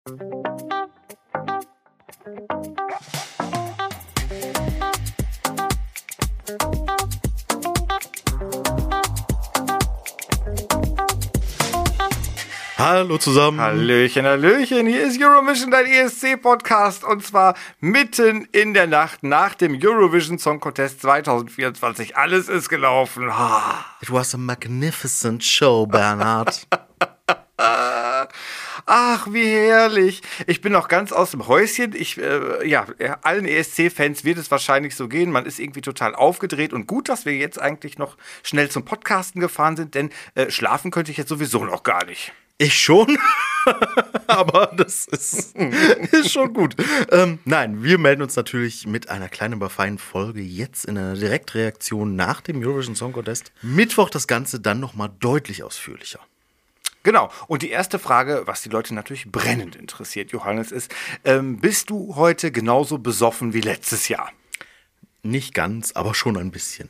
Hallo zusammen. Hallöchen, Hallöchen. Hier ist Eurovision, dein ESC-Podcast. Und zwar mitten in der Nacht nach dem Eurovision Song Contest 2024. Alles ist gelaufen. It was a magnificent show, Bernhard. Ach, wie herrlich. Ich bin noch ganz aus dem Häuschen. Allen ESC-Fans wird es wahrscheinlich so gehen. Man ist irgendwie total aufgedreht. Und gut, dass wir jetzt eigentlich noch schnell zum Podcasten gefahren sind, denn schlafen könnte ich jetzt sowieso noch gar nicht. Ich schon, aber das ist schon gut. Nein, wir melden uns natürlich mit einer kleinen, aber feinen Folge jetzt in einer Direktreaktion nach dem Eurovision Song Contest. Mittwoch das Ganze dann nochmal deutlich ausführlicher. Genau. Und die erste Frage, was die Leute natürlich brennend interessiert, Johannes, ist, bist du heute genauso besoffen wie letztes Jahr? Nicht ganz, aber schon ein bisschen.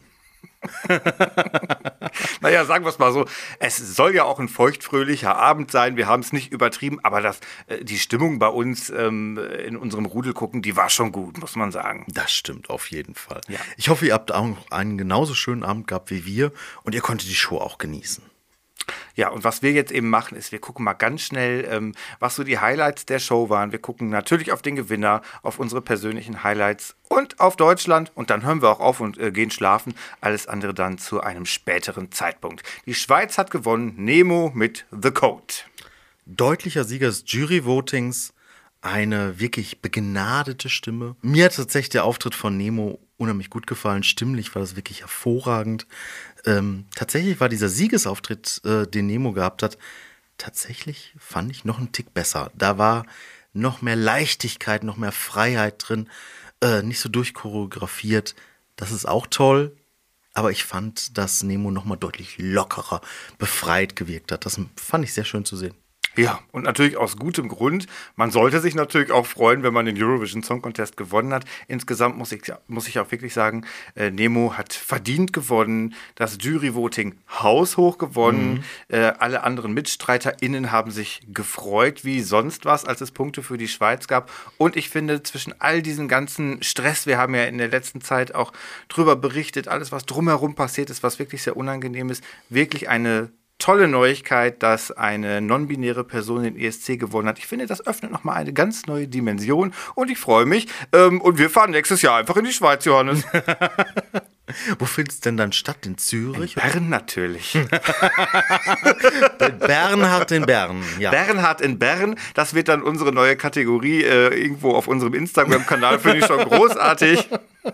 Naja, sagen wir es mal so, es soll ja auch ein feuchtfröhlicher Abend sein, wir haben es nicht übertrieben, aber die Stimmung bei uns in unserem Rudel gucken, die war schon gut, muss man sagen. Das stimmt auf jeden Fall. Ja. Ich hoffe, ihr habt auch einen genauso schönen Abend gehabt wie wir und ihr konntet die Show auch genießen. Ja, und was wir jetzt eben machen, ist, wir gucken mal ganz schnell, was so die Highlights der Show waren. Wir gucken natürlich auf den Gewinner, auf unsere persönlichen Highlights und auf Deutschland. Und dann hören wir auch auf und gehen schlafen. Alles andere dann zu einem späteren Zeitpunkt. Die Schweiz hat gewonnen, Nemo mit The Code. Deutlicher Sieger des Jury-Votings, eine wirklich begnadete Stimme. Mir hat tatsächlich der Auftritt von Nemo unheimlich gut gefallen. Stimmlich war das wirklich hervorragend. Tatsächlich war dieser Siegesauftritt, den Nemo gehabt hat, tatsächlich fand ich noch einen Tick besser. Da war noch mehr Leichtigkeit, noch mehr Freiheit drin, nicht so durchchoreografiert. Das ist auch toll, aber ich fand, dass Nemo noch mal deutlich lockerer, befreit gewirkt hat. Das fand ich sehr schön zu sehen. Ja, und natürlich aus gutem Grund. Man sollte sich natürlich auch freuen, wenn man den Eurovision Song Contest gewonnen hat. Insgesamt muss ich auch wirklich sagen, Nemo hat verdient gewonnen, das Jury-Voting haushoch gewonnen. Alle anderen MitstreiterInnen haben sich gefreut wie sonst was, als es Punkte für die Schweiz gab. Und ich finde, zwischen all diesem ganzen Stress, wir haben ja in der letzten Zeit auch drüber berichtet, alles, was drumherum passiert ist, was wirklich sehr unangenehm ist, wirklich eine tolle Neuigkeit, dass eine non-binäre Person den ESC gewonnen hat. Ich finde, das öffnet nochmal eine ganz neue Dimension und ich freue mich. Und wir fahren nächstes Jahr einfach in die Schweiz, Johannes. Wo findet es denn dann statt? In Zürich? In Bern natürlich. Bernhard in Bern, ja. Bernhard in Bern, das wird dann unsere neue Kategorie irgendwo auf unserem Instagram-Kanal, finde ich schon großartig.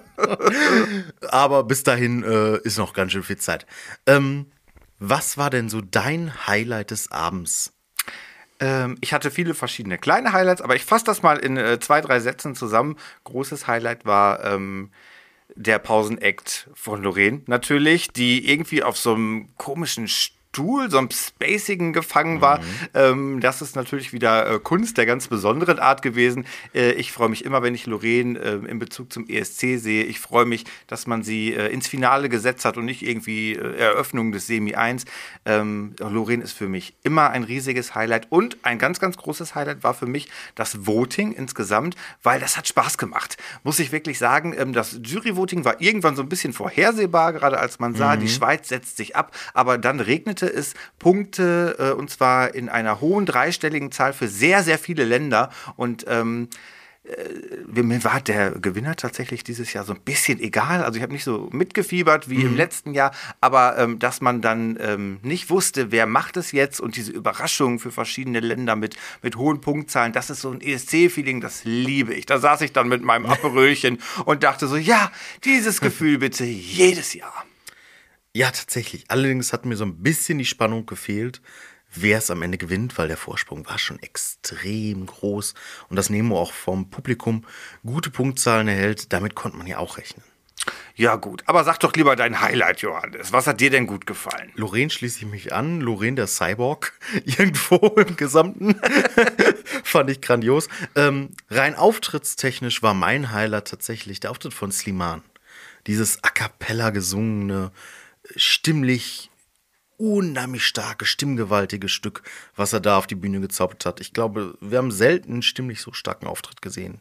Aber bis dahin ist noch ganz schön viel Zeit. Was war denn so dein Highlight des Abends? Ich hatte viele verschiedene kleine Highlights, aber ich fasse das mal in 2, 3 Sätzen zusammen. Großes Highlight war der Pausenakt von Loreen natürlich, die irgendwie auf so einem komischen Stuhl, so einem spacigen gefangen war. Das ist natürlich wieder Kunst der ganz besonderen Art gewesen. Ich freue mich immer, wenn ich Loreen in Bezug zum ESC sehe. Ich freue mich, dass man sie ins Finale gesetzt hat und nicht irgendwie Eröffnung des Semi 1. Loreen ist für mich immer ein riesiges Highlight und ein ganz, ganz großes Highlight war für mich das Voting insgesamt, weil das hat Spaß gemacht. Muss ich wirklich sagen, das Jury-Voting war irgendwann so ein bisschen vorhersehbar, gerade als man sah, die Schweiz setzt sich ab, aber dann regnete es Punkte und zwar in einer hohen dreistelligen Zahl für sehr, sehr viele Länder und mir war der Gewinner tatsächlich dieses Jahr so ein bisschen egal. Also ich habe nicht so mitgefiebert wie im letzten Jahr, aber dass man dann nicht wusste, wer macht es jetzt und diese Überraschungen für verschiedene Länder mit hohen Punktzahlen, das ist so ein ESC-Feeling, das liebe ich. Da saß ich dann mit meinem Aperölchen und dachte so, ja, dieses Gefühl bitte jedes Jahr. Ja, tatsächlich. Allerdings hat mir so ein bisschen die Spannung gefehlt, wer es am Ende gewinnt, weil der Vorsprung war schon extrem groß. Und dass Nemo auch vom Publikum gute Punktzahlen erhält, damit konnte man ja auch rechnen. Ja gut, aber sag doch lieber dein Highlight, Johannes. Was hat dir denn gut gefallen? Loreen schließe ich mich an. Loreen, der Cyborg, irgendwo im Gesamten. Fand ich grandios. Rein auftrittstechnisch war mein Highlight tatsächlich der Auftritt von Slimane. Dieses A Cappella gesungene, stimmlich unheimlich starke, stimmgewaltige Stück, was er da auf die Bühne gezaubert hat. Ich glaube, wir haben selten einen stimmlich so starken Auftritt gesehen.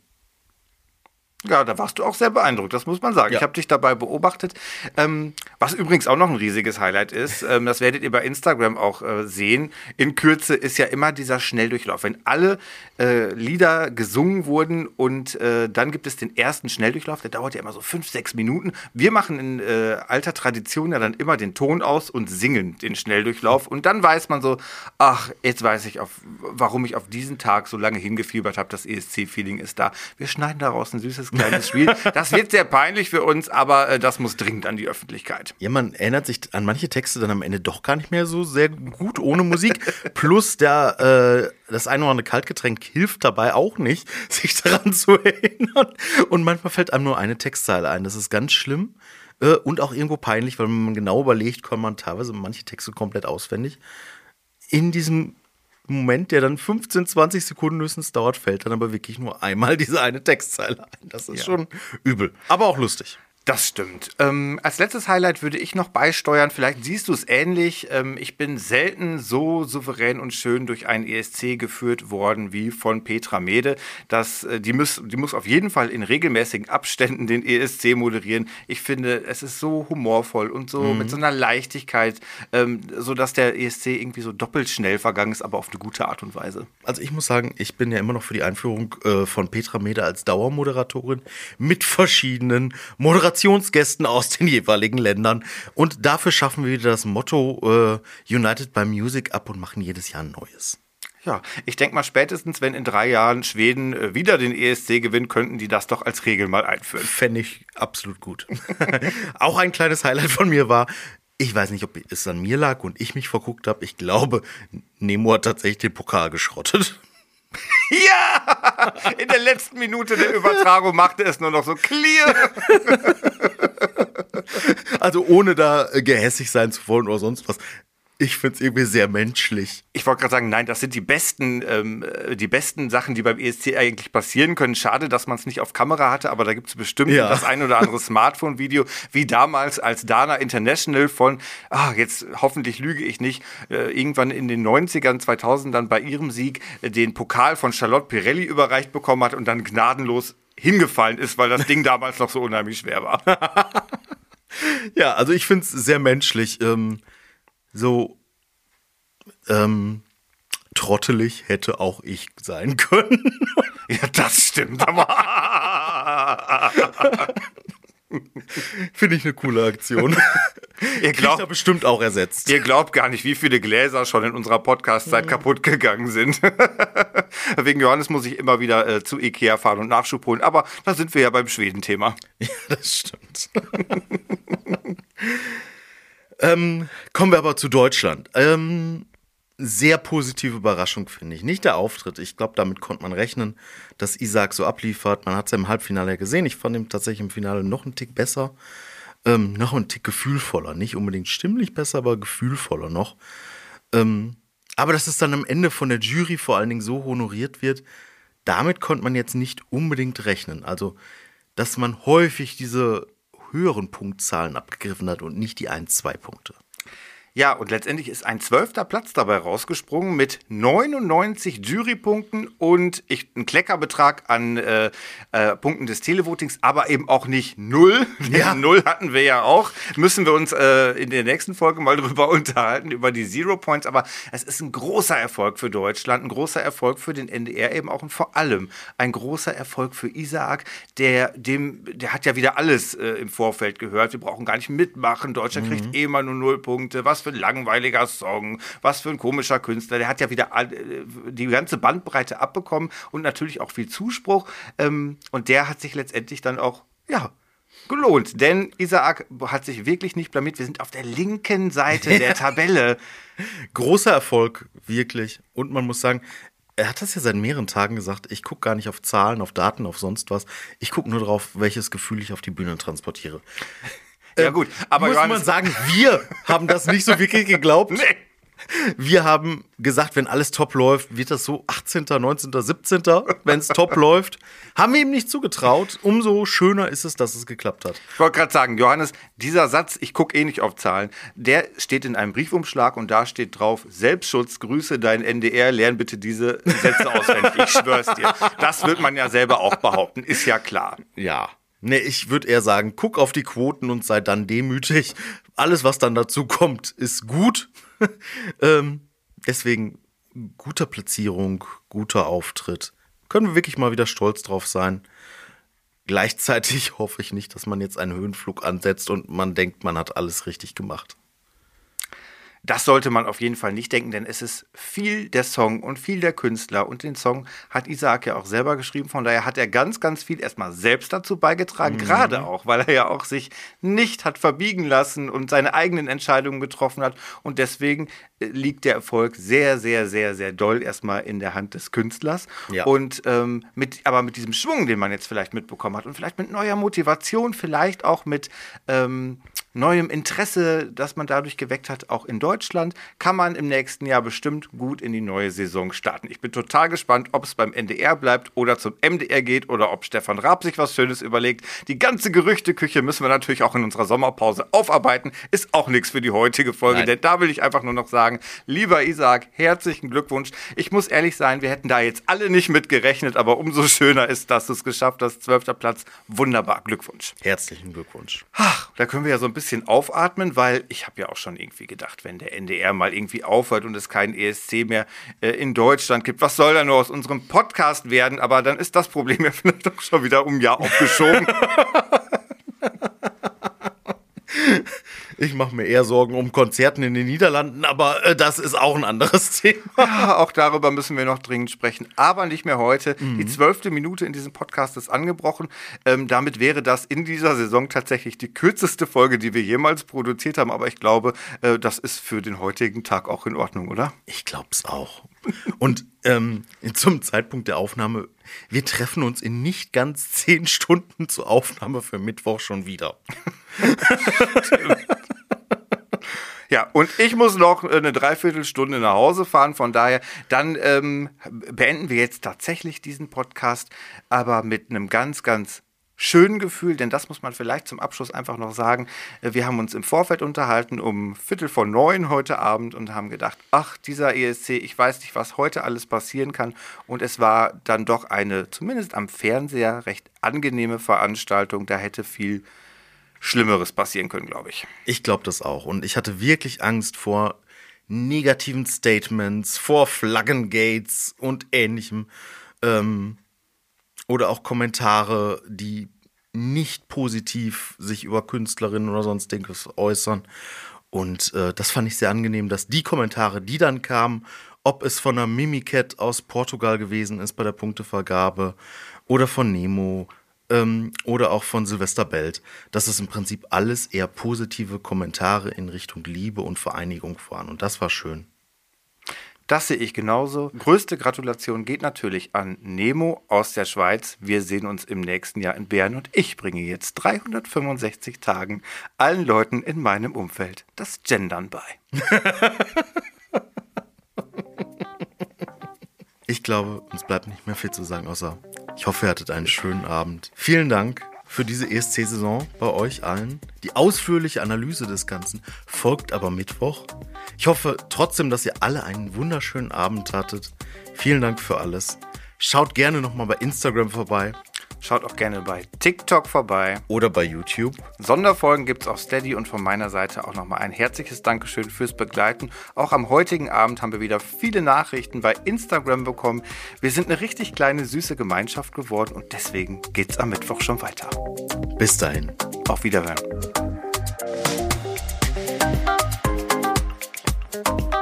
Ja, da warst du auch sehr beeindruckt, das muss man sagen. Ja. Ich habe dich dabei beobachtet. Was übrigens auch noch ein riesiges Highlight ist, das werdet ihr bei Instagram auch sehen. In Kürze ist ja immer dieser Schnelldurchlauf. Wenn alle Lieder gesungen wurden und dann gibt es den ersten Schnelldurchlauf, der dauert ja immer so 5-6 Minuten. Wir machen in alter Tradition ja dann immer den Ton aus und singen den Schnelldurchlauf. Und dann weiß man so, ach, jetzt weiß ich, warum ich auf diesen Tag so lange hingefiebert habe. Das ESC-Feeling ist da. Wir schneiden daraus ein süßes kleines Spiel. Das wird sehr peinlich für uns, aber das muss dringend an die Öffentlichkeit. Ja, man erinnert sich an manche Texte dann am Ende doch gar nicht mehr so sehr gut ohne Musik. Plus das eine oder andere Kaltgetränk hilft dabei auch nicht, sich daran zu erinnern. Und manchmal fällt einem nur eine Textzeile ein. Das ist ganz schlimm und auch irgendwo peinlich, weil wenn man genau überlegt, kann man teilweise manche Texte komplett auswendig. In diesem Moment, der dann 15, 20 Sekunden höchstens dauert, fällt dann aber wirklich nur einmal diese eine Textzeile ein. Das ist schon übel, aber auch lustig. Das stimmt. Als letztes Highlight würde ich noch beisteuern, vielleicht siehst du es ähnlich, ich bin selten so souverän und schön durch einen ESC geführt worden wie von Petra Mede. Die muss auf jeden Fall in regelmäßigen Abständen den ESC moderieren. Ich finde, es ist so humorvoll und so mit so einer Leichtigkeit, sodass der ESC irgendwie so doppelt schnell vergangen ist, aber auf eine gute Art und Weise. Also ich muss sagen, ich bin ja immer noch für die Einführung von Petra Mede als Dauermoderatorin mit verschiedenen Moderationsgästen aus den jeweiligen Ländern. Und dafür schaffen wir wieder das Motto United by Music ab und machen jedes Jahr ein neues. Ja, ich denke mal, spätestens, wenn in 3 Jahren Schweden wieder den ESC gewinnt, könnten die das doch als Regel mal einführen. Fände ich absolut gut. Auch ein kleines Highlight von mir war, ich weiß nicht, ob es an mir lag und ich mich verguckt habe. Ich glaube, Nemo hat tatsächlich den Pokal geschrottet. Ja! In der letzten Minute der Übertragung machte es nur noch so clear. Also ohne da gehässig sein zu wollen oder sonst was. Ich finde es irgendwie sehr menschlich. Ich wollte gerade sagen, nein, das sind die besten Sachen, die beim ESC eigentlich passieren können. Schade, dass man es nicht auf Kamera hatte, aber da gibt es bestimmt das ein oder andere Smartphone-Video, wie damals, als Dana International von, jetzt hoffentlich lüge ich nicht, irgendwann in den 90ern, 2000ern bei ihrem Sieg den Pokal von Charlotte Pirelli überreicht bekommen hat und dann gnadenlos hingefallen ist, weil das Ding damals noch so unheimlich schwer war. Ja, also ich finde es sehr menschlich. Trottelig hätte auch ich sein können. Ja, das stimmt, aber finde ich eine coole Aktion. Ihr glaubt da bestimmt auch ersetzt. Ihr glaubt gar nicht, wie viele Gläser schon in unserer Podcast-Zeit kaputt gegangen sind. Wegen Johannes muss ich immer wieder zu Ikea fahren und Nachschub holen. Aber da sind wir ja beim Schweden-Thema. Ja, das stimmt. Kommen wir aber zu Deutschland. Sehr positive Überraschung, finde ich. Nicht der Auftritt. Ich glaube, damit konnte man rechnen, dass Isaac so abliefert. Man hat es ja im Halbfinale ja gesehen. Ich fand ihn tatsächlich im Finale noch einen Tick besser. Noch einen Tick gefühlvoller. Nicht unbedingt stimmlich besser, aber gefühlvoller noch. Aber dass es dann am Ende von der Jury vor allen Dingen so honoriert wird, damit konnte man jetzt nicht unbedingt rechnen. Also, dass man häufig diese höheren Punktzahlen abgegriffen hat und nicht die 1-2 Punkte. Ja, und letztendlich ist ein 12. Platz dabei rausgesprungen mit 99 Jurypunkten und ein Kleckerbetrag an Punkten des Televotings, aber eben auch nicht 0. Ja. 0 hatten wir ja auch. Müssen wir uns in der nächsten Folge mal drüber unterhalten, über die Zero Points. Aber es ist ein großer Erfolg für Deutschland, ein großer Erfolg für den NDR eben auch und vor allem ein großer Erfolg für Isaac, der hat ja wieder alles im Vorfeld gehört. Wir brauchen gar nicht mitmachen. Deutschland kriegt immer nur 0 Punkte. Was für ein langweiliger Song, was für ein komischer Künstler. Der hat ja wieder die ganze Bandbreite abbekommen und natürlich auch viel Zuspruch. Und der hat sich letztendlich dann auch, gelohnt. Denn Isaac hat sich wirklich nicht blamiert. Wir sind auf der linken Seite der Tabelle. Großer Erfolg, wirklich. Und man muss sagen, er hat das ja seit mehreren Tagen gesagt, ich gucke gar nicht auf Zahlen, auf Daten, auf sonst was. Ich gucke nur drauf, welches Gefühl ich auf die Bühne transportiere. Ja gut, aber muss man sagen, wir haben das nicht so wirklich geglaubt. Nee. Wir haben gesagt, wenn alles top läuft, wird das so 18., 19., 17., wenn es top läuft. Haben wir ihm nicht zugetraut. Umso schöner ist es, dass es geklappt hat. Ich wollte gerade sagen, Johannes, dieser Satz, ich gucke eh nicht auf Zahlen, der steht in einem Briefumschlag und da steht drauf, Selbstschutz, grüße dein NDR, lern bitte diese Sätze auswendig. Ich schwör's dir. Das wird man ja selber auch behaupten, ist ja klar. Ja. Nee, ich würde eher sagen, guck auf die Quoten und sei dann demütig. Alles, was dann dazu kommt, ist gut. Deswegen guter Platzierung, guter Auftritt. Können wir wirklich mal wieder stolz drauf sein. Gleichzeitig hoffe ich nicht, dass man jetzt einen Höhenflug ansetzt und man denkt, man hat alles richtig gemacht. Das sollte man auf jeden Fall nicht denken, denn es ist viel der Song und viel der Künstler. Und den Song hat Isaac ja auch selber geschrieben. Von daher hat er ganz, ganz viel erstmal selbst dazu beigetragen. Gerade auch, weil er ja auch sich nicht hat verbiegen lassen und seine eigenen Entscheidungen getroffen hat. Und deswegen liegt der Erfolg sehr, sehr, sehr, sehr doll erstmal in der Hand des Künstlers. Ja. Und mit diesem Schwung, den man jetzt vielleicht mitbekommen hat und vielleicht mit neuer Motivation, vielleicht auch mit neuem Interesse, das man dadurch geweckt hat, auch in Deutschland, kann man im nächsten Jahr bestimmt gut in die neue Saison starten. Ich bin total gespannt, ob es beim NDR bleibt oder zum MDR geht oder ob Stefan Raab sich was Schönes überlegt. Die ganze Gerüchteküche müssen wir natürlich auch in unserer Sommerpause aufarbeiten. Ist auch nichts für die heutige Folge, denn da will ich einfach nur noch sagen, lieber Isaac, herzlichen Glückwunsch. Ich muss ehrlich sein, wir hätten da jetzt alle nicht mit gerechnet, aber umso schöner ist, dass du es geschafft hast. 12. Platz, wunderbar, Glückwunsch. Herzlichen Glückwunsch. Ach, da können wir ja so ein bisschen aufatmen, weil ich habe ja auch schon irgendwie gedacht, wenn der NDR mal irgendwie aufhört und es keinen ESC mehr in Deutschland gibt, was soll da nur aus unserem Podcast werden? Aber dann ist das Problem ja vielleicht doch schon wieder um ein Jahr aufgeschoben. Ich mache mir eher Sorgen um Konzerten in den Niederlanden, aber das ist auch ein anderes Thema. Ja, auch darüber müssen wir noch dringend sprechen, aber nicht mehr heute. Die 12. Minute in diesem Podcast ist angebrochen. Damit wäre das in dieser Saison tatsächlich die kürzeste Folge, die wir jemals produziert haben, aber ich glaube, das ist für den heutigen Tag auch in Ordnung, oder? Ich glaube es auch. Und zum Zeitpunkt der Aufnahme, wir treffen uns in nicht ganz 10 Stunden zur Aufnahme für Mittwoch schon wieder. Ja, und ich muss noch eine Dreiviertelstunde nach Hause fahren, von daher, dann beenden wir jetzt tatsächlich diesen Podcast, aber mit einem ganz, ganz schönen Gefühl, denn das muss man vielleicht zum Abschluss einfach noch sagen. Wir haben uns im Vorfeld unterhalten um 8:45 heute Abend und haben gedacht, ach, dieser ESC, ich weiß nicht, was heute alles passieren kann. Und es war dann doch eine, zumindest am Fernseher, recht angenehme Veranstaltung. Da hätte viel Schlimmeres passieren können, glaube ich. Ich glaube das auch. Und ich hatte wirklich Angst vor negativen Statements, vor Flaggengates und Ähnlichem. Oder auch Kommentare, die nicht positiv sich über Künstlerinnen oder sonstiges äußern. Und das fand ich sehr angenehm, dass die Kommentare, die dann kamen, ob es von der Mimicat aus Portugal gewesen ist bei der Punktevergabe oder von Nemo oder auch von Silvester Belt, dass es im Prinzip alles eher positive Kommentare in Richtung Liebe und Vereinigung waren. Und das war schön. Das sehe ich genauso. Größte Gratulation geht natürlich an Nemo aus der Schweiz. Wir sehen uns im nächsten Jahr in Bern und ich bringe jetzt 365 Tagen allen Leuten in meinem Umfeld das Gendern bei. Ich glaube, uns bleibt nicht mehr viel zu sagen, außer ich hoffe, ihr hattet einen schönen Abend. Vielen Dank für diese ESC-Saison bei euch allen. Die ausführliche Analyse des Ganzen folgt aber Mittwoch. Ich hoffe trotzdem, dass ihr alle einen wunderschönen Abend hattet. Vielen Dank für alles. Schaut gerne nochmal bei Instagram vorbei. Schaut auch gerne bei TikTok vorbei. Oder bei YouTube. Sonderfolgen gibt es auf Steady und von meiner Seite auch nochmal ein herzliches Dankeschön fürs Begleiten. Auch am heutigen Abend haben wir wieder viele Nachrichten bei Instagram bekommen. Wir sind eine richtig kleine, süße Gemeinschaft geworden und deswegen geht's am Mittwoch schon weiter. Bis dahin. Auf Wiederhören.